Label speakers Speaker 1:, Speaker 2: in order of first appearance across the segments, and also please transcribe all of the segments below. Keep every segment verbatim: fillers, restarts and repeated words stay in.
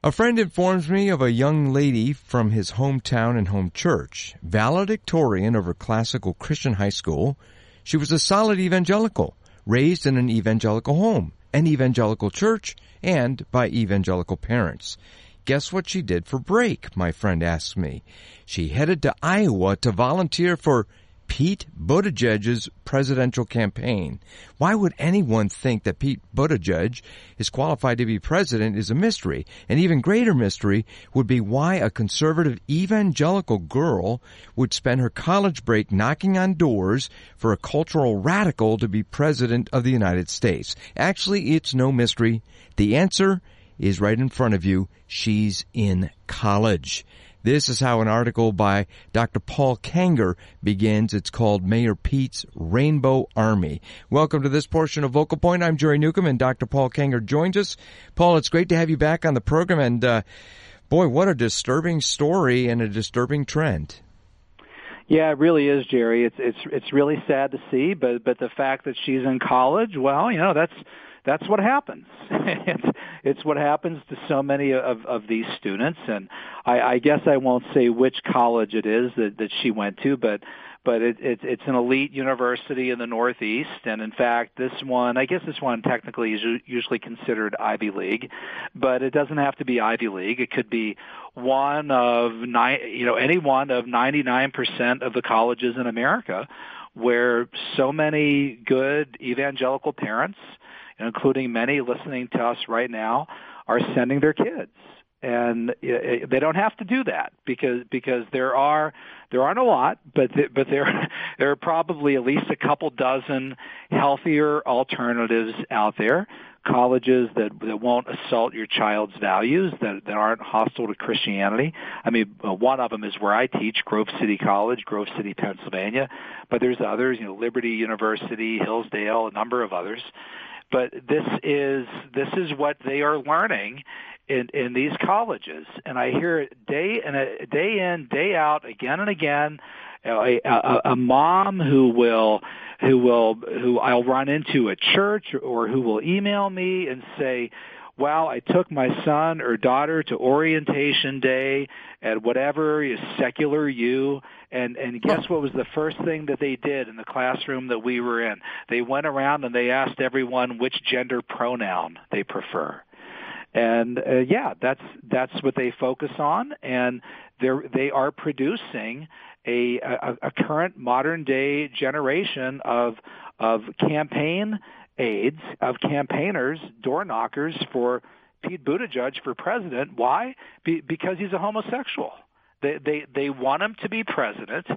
Speaker 1: A friend informs me of a young lady from his hometown and home church, valedictorian of her classical Christian high school. She was a solid evangelical, raised in an evangelical home, an evangelical church, and by evangelical parents. Guess what she did for break, my friend asks me. She headed to Iowa to volunteer for Pete Buttigieg's presidential campaign. Why would anyone think that Pete Buttigieg is qualified to be president is a mystery. An even greater mystery would be why a conservative evangelical girl would spend her college break knocking on doors for a cultural radical to be president of the United States. Actually, it's no mystery. The answer is right in front of you. She's in college. This is how an article by Doctor Paul Kanger begins. It's called Mayor Pete's Rainbow Army. Welcome to this portion of Vocal Point. I'm Jerry Newcomb, and Doctor Paul Kanger joins us. Paul, it's great to have you back on the program. And, uh, boy, what a disturbing story and a disturbing trend.
Speaker 2: Yeah, it really is, Jerry. It's it's it's really sad to see, but but the fact that she's in college, well, you know, that's that's what happens. it's it's what happens to so many of of these students, and I, I guess I won't say which college it is that that she went to, but but it, it it's an elite university in the Northeast, and in fact, this one, I guess this one technically is usually considered Ivy League, but it doesn't have to be Ivy League. It could be one of nine, you know, any one of ninety-nine percent of the colleges in America, where so many good evangelical parents, including many listening to us right now, are sending their kids. And they don't have to do that because because there are there aren't a lot, but but there there are probably at least a couple dozen healthier alternatives out there. Colleges that that won't assault your child's values, that that aren't hostile to Christianity. I mean, one of them is where I teach, Grove City College, Grove City, Pennsylvania. But there's others, you know, Liberty University, Hillsdale, a number of others. But this is this is what they are learning in in these colleges, and I hear it day in a, day in, day out, again and again. You know, a, a, a mom who will who will who I'll run into at church, or who will email me and say, "Well, I took my son or daughter to orientation day at whatever is secular U, and and guess what was the first thing that they did in the classroom that we were in? They went around and they asked everyone which gender pronoun they prefer." And uh, yeah, that's that's what they focus on, and they they are producing a, a, a current modern day generation of of campaign aides, of campaigners, door knockers for Pete Buttigieg for president. Why? Be, because he's a homosexual. They they they want him to be president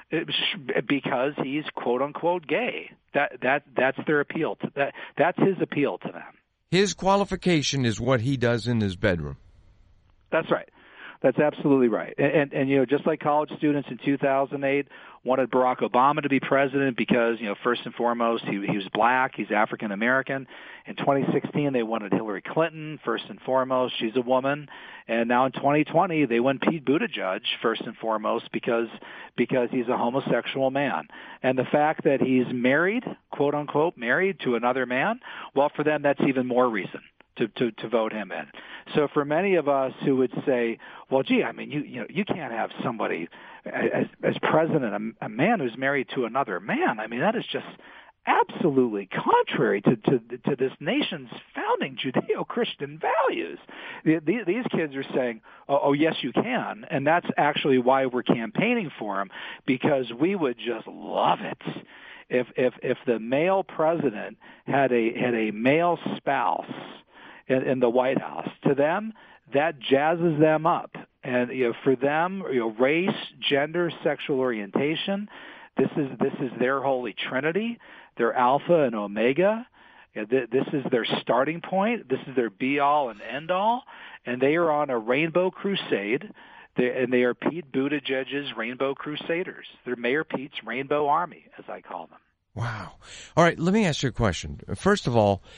Speaker 2: because he's quote unquote gay. That that that's their appeal to that. That's his appeal to them.
Speaker 1: His qualification is what he does in his bedroom.
Speaker 2: That's right. That's absolutely right. And, and, and you know, just like college students in two thousand eight wanted Barack Obama to be president because, you know, first and foremost, he, he was black, he's African American. In twenty sixteen, they wanted Hillary Clinton, first and foremost, she's a woman. And now in twenty twenty, they want Pete Buttigieg, first and foremost, because because he's a homosexual man. And the fact that he's married, quote unquote, married to another man, well, for them, that's even more reason to, to, to vote him in. So for many of us who would say, well, gee, I mean, you you know, you can't have somebody as, as president, a, a man who's married to another man. I mean, that is just absolutely contrary to, to, to this nation's founding Judeo-Christian values. The, the, these kids are saying, oh, oh, yes, you can, and that's actually why we're campaigning for him, because we would just love it if if if the male president had a had a male spouse in, in the White House. To them, that jazzes them up, and you know, for them, you know, race, gender, sexual orientation, this is this is their holy trinity, their alpha and omega. This is their starting point. This is their be-all and end-all, and they are on a rainbow crusade. They, and they are Pete Buttigieg's Rainbow Crusaders. They're Mayor Pete's Rainbow Army, as I call them.
Speaker 1: Wow. All right, let me ask you a question. First of all,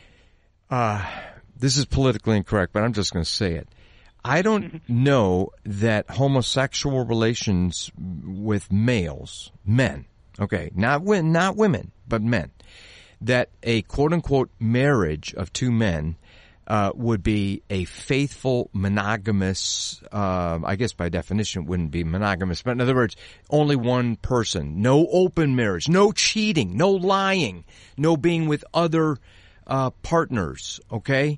Speaker 1: uh, this is politically incorrect, but I'm just going to say it. I don't know that homosexual relations with males, men, okay, not not women, but men, that a quote-unquote marriage of two men uh, would be a faithful, monogamous, uh, I guess by definition it wouldn't be monogamous, but in other words, only one person, no open marriage, no cheating, no lying, no being with other uh, partners, okay?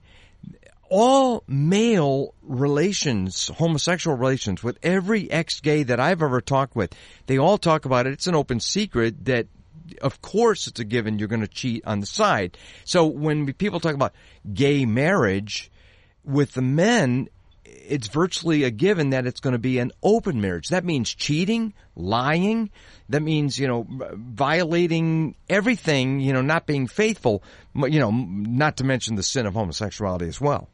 Speaker 1: All male relations, homosexual relations, with every ex-gay that I've ever talked with, they all talk about it. It's an open secret that, of course, it's a given you're going to cheat on the side. So when people talk about gay marriage, with the men, it's virtually a given that it's going to be an open marriage. That means cheating, lying. That means, you know, violating everything, you know, not being faithful, you know, not to mention the sin of homosexuality as well.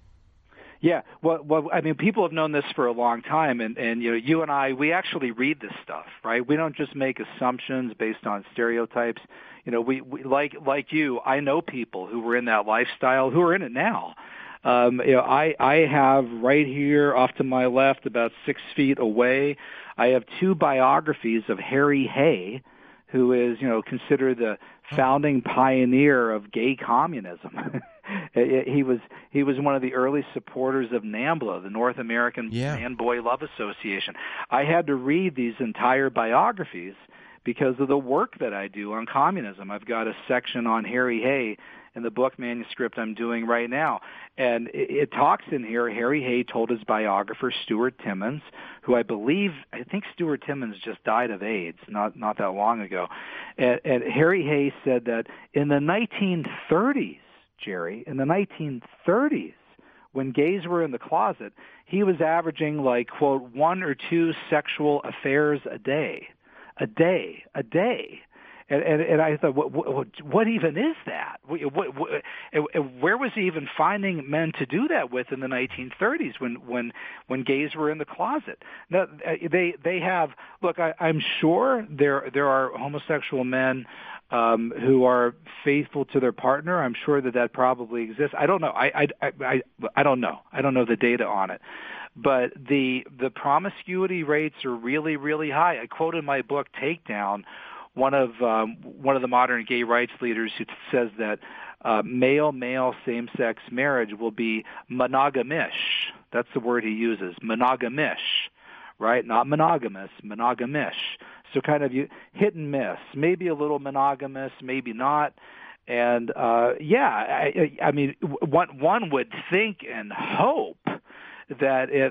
Speaker 2: Yeah, well, well, I mean, people have known this for a long time, and, and you know, you and I, we actually read this stuff, right? We don't just make assumptions based on stereotypes. You know, we, we like like you, I know people who were in that lifestyle who are in it now. Um, you know, I I have right here off to my left, about six feet away, I have two biographies of Harry Hay, who is, you know, considered the founding pioneer of gay communism. He was he was one of the early supporters of NAMBLA, the North American
Speaker 1: yeah.
Speaker 2: Man-Boy Love Association. I had to read these entire biographies because of the work that I do on communism. I've got a section on Harry Hay in the book manuscript I'm doing right now. And it, it talks in here, Harry Hay told his biographer, Stuart Timmons, who I believe, I think Stuart Timmons just died of AIDS not, not that long ago. And, and Harry Hay said that in the nineteen thirties, Jerry, in the nineteen thirties, when gays were in the closet, he was averaging like, quote, one or two sexual affairs a day. A day. A day. And, and, and I thought, what, what, what even is that? What, what, what, where was he even finding men to do that with in the nineteen thirties when, when, when gays were in the closet? Now, they, they have, look, I, I'm sure there, there are homosexual men um, who are faithful to their partner. I'm sure that that probably exists. I don't know. I, I, I, I don't know. I don't know the data on it. But the, the promiscuity rates are really, really high. I quote in my book, Takedown, one of um, one of the modern gay rights leaders who says that uh, male-male same-sex marriage will be monogamish. That's the word he uses, monogamish, right? Not monogamous, monogamish. So kind of you hit and miss, maybe a little monogamous, maybe not. And uh, yeah, I, I mean, one one would think and hope that if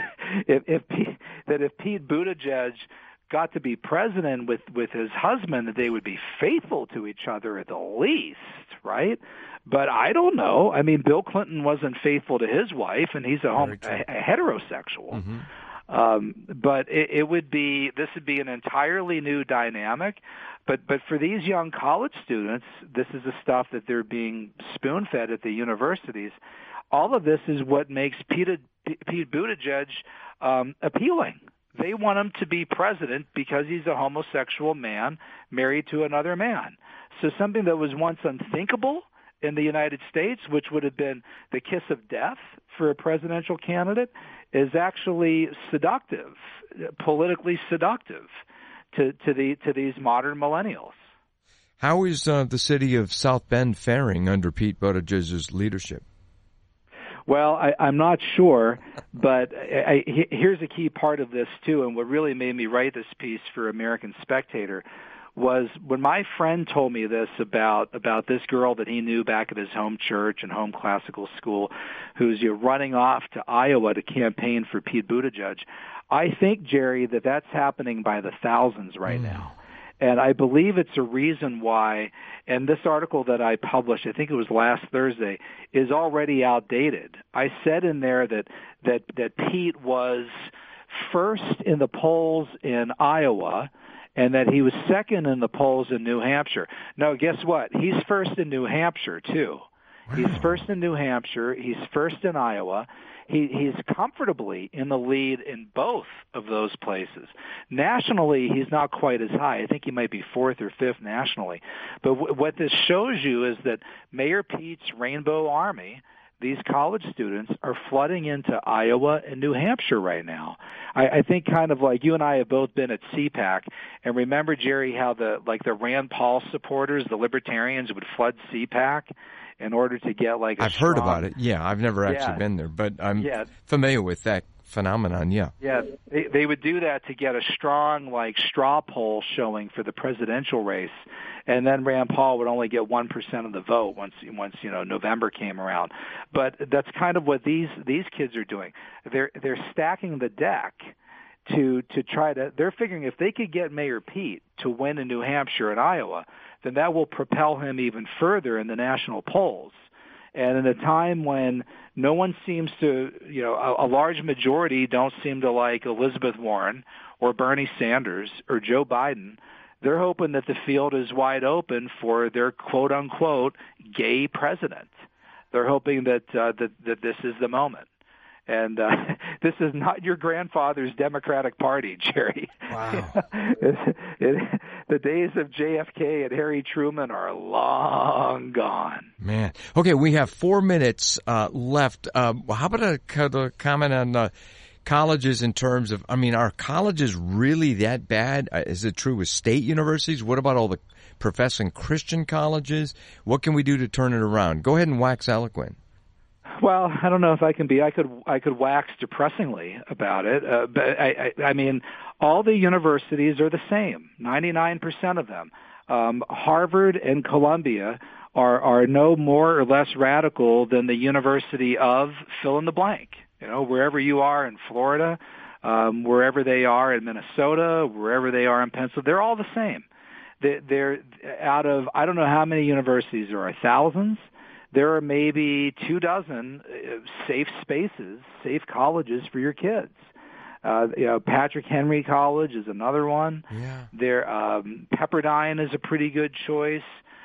Speaker 2: if, if Pete, that if Pete Buttigieg got to be president with, with his husband, that they would be faithful to each other at the least, right? But I don't know. I mean, Bill Clinton wasn't faithful to his wife, and he's a, home, a, a heterosexual. Mm-hmm. Um, but it, it would be, this would be an entirely new dynamic. But but for these young college students, this is the stuff that they're being spoon-fed at the universities. All of this is what makes Pete, Pete Buttigieg um, appealing. They want him to be president because he's a homosexual man married to another man. So something that was once unthinkable in the United States, which would have been the kiss of death for a presidential candidate, is actually seductive, politically seductive to, to, the, to these modern millennials.
Speaker 1: How is uh, the city of South Bend faring under Pete Buttigieg's leadership?
Speaker 2: Well, I, I'm not sure, but I, I, here's a key part of this, too, and what really made me write this piece for American Spectator was when my friend told me this about about this girl that he knew back at his home church and home classical school who's you know, running off to Iowa to campaign for Pete Buttigieg. I think, Jerry, that that's happening by the thousands right mm. now. And I believe it's a reason why, and this article that I published, I think it was last Thursday, is already outdated. I said in there that, that, that Pete was first in the polls in Iowa and that he was second in the polls in New Hampshire. No, guess what? He's first in New Hampshire, too. Wow. He's first in New Hampshire. He's first in Iowa. He, he's comfortably in the lead in both of those places. Nationally, he's not quite as high. I think he might be fourth or fifth nationally. But w- what this shows you is that Mayor Pete's Rainbow Army, these college students, are flooding into Iowa and New Hampshire right now. I, I think kind of like you and I have both been at C PAC, and remember, Jerry, how the like the Rand Paul supporters, the libertarians, would flood C PAC in order to get like a
Speaker 1: I've
Speaker 2: strong,
Speaker 1: heard about it. Yeah, I've never actually
Speaker 2: yeah.
Speaker 1: been there, but I'm
Speaker 2: yeah.
Speaker 1: familiar with that phenomenon. Yeah.
Speaker 2: Yeah, they, they would do that to get a strong like straw poll showing for the presidential race, and then Rand Paul would only get one percent of the vote once once you know November came around. But that's kind of what these these kids are doing. They're they're stacking the deck to to try to. They're figuring if they could get Mayor Pete to win in New Hampshire and Iowa, then that will propel him even further in the national polls. And in a time when no one seems to, you know, a, a large majority don't seem to like Elizabeth Warren or Bernie Sanders or Joe Biden, they're hoping that the field is wide open for their quote-unquote gay president. They're hoping that uh, that, that this is the moment. And uh, this is not your grandfather's Democratic Party, Jerry.
Speaker 1: Wow.
Speaker 2: it, it, the days of J F K and Harry Truman are long gone.
Speaker 1: Man. Okay, we have four minutes uh, left. Uh, how about a, a comment on uh, colleges in terms of, I mean, are colleges really that bad? Uh, is it true with state universities? What about all the professing Christian colleges? What can we do to turn it around? Go ahead and wax eloquent.
Speaker 2: Well, I don't know if I can be. I could I could wax depressingly about it, uh, but I, I, I mean, all the universities are the same. ninety-nine percent of them. Um, Harvard and Columbia are are no more or less radical than the University of fill in the blank. You know, wherever you are in Florida, um, wherever they are in Minnesota, wherever they are in Pennsylvania, they're all the same. They, they're out of I don't know how many universities there are, thousands. There are maybe two dozen safe spaces, safe colleges for your kids. Uh, you know, Patrick Henry College is another one.
Speaker 1: Yeah.
Speaker 2: There, um, Pepperdine is a pretty good choice.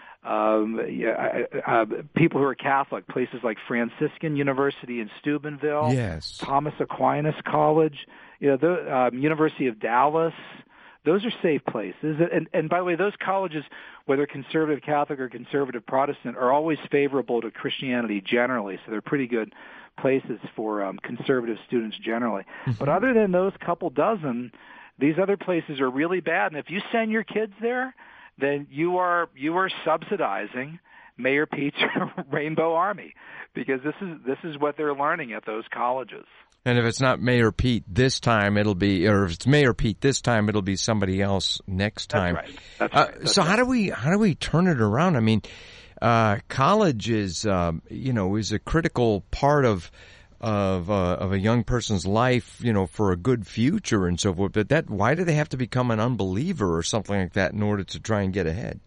Speaker 2: Um, yeah, uh, people who are Catholic, places like Franciscan University in Steubenville,
Speaker 1: yes.
Speaker 2: Thomas Aquinas College, you know, the um, University of Dallas. Those are safe places. And, and by the way, those colleges, whether conservative Catholic or conservative Protestant, are always favorable to Christianity generally, so they're pretty good places for um, conservative students generally. Mm-hmm. But other than those couple dozen, these other places are really bad. And if you send your kids there, then you are you are subsidizing Mayor Pete's Rainbow Army, because this is this is what they're learning at those colleges.
Speaker 1: And if it's not Mayor Pete this time, it'll be, or if it's Mayor Pete this time, it'll be somebody else next time.
Speaker 2: That's right. That's
Speaker 1: uh,
Speaker 2: right. That's
Speaker 1: so
Speaker 2: right.
Speaker 1: how do we how do we turn it around? I mean, uh, college is um, you know is a critical part of of uh, of a young person's life, you know, for a good future and so forth. But that why do they have to become an unbeliever or something like that in order to try and get ahead?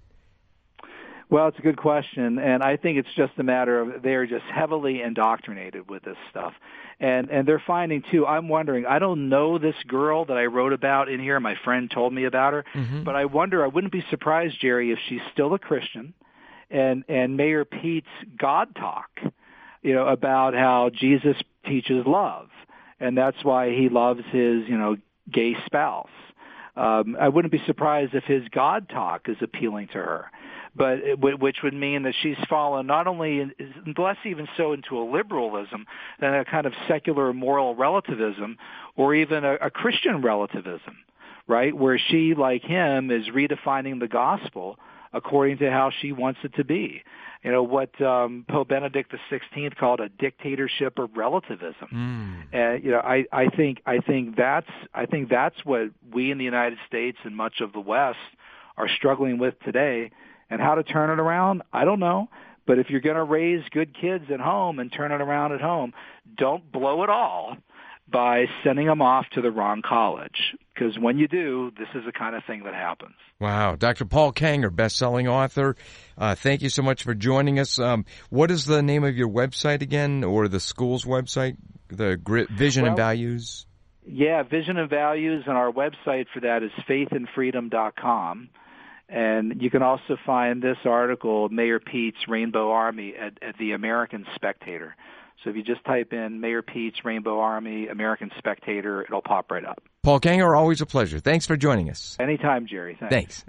Speaker 2: Well, it's a good question, and I think it's just a matter of they're just heavily indoctrinated with this stuff. And and they're finding, too, I'm wondering, I don't know this girl that I wrote about in here. My friend told me about her. Mm-hmm. But I wonder, I wouldn't be surprised, Jerry, if she's still a Christian, and, and Mayor Pete's God talk, you know, about how Jesus teaches love, and that's why he loves his, you know, gay spouse. Um, I wouldn't be surprised if his God talk is appealing to her. But it, which would mean that she's fallen not only in, less even so into a liberalism than a kind of secular moral relativism, or even a, a Christian relativism, right? Where she, like him, is redefining the gospel according to how she wants it to be. You know, what um, Pope Benedict the sixteenth called a dictatorship of relativism. Mm. And you know, I, I think I think that's I think that's what we in the United States and much of the West are struggling with today. And how to turn it around, I don't know. But if you're going to raise good kids at home and turn it around at home, don't blow it all by sending them off to the wrong college. Because when you do, this is the kind of thing that happens.
Speaker 1: Wow. Doctor Paul Kengor, best-selling author, uh, thank you so much for joining us. Um, what is the name of your website again, or the school's website, the Vision well, and Values?
Speaker 2: Yeah, Vision and Values, and our website for that is faith and freedom dot com. And you can also find this article, Mayor Pete's Rainbow Army, at, at the American Spectator. So if you just type in Mayor Pete's Rainbow Army, American Spectator, it'll pop right up.
Speaker 1: Paul Kengor, always a pleasure. Thanks for joining us.
Speaker 2: Anytime, Jerry. Thanks.
Speaker 1: Thanks.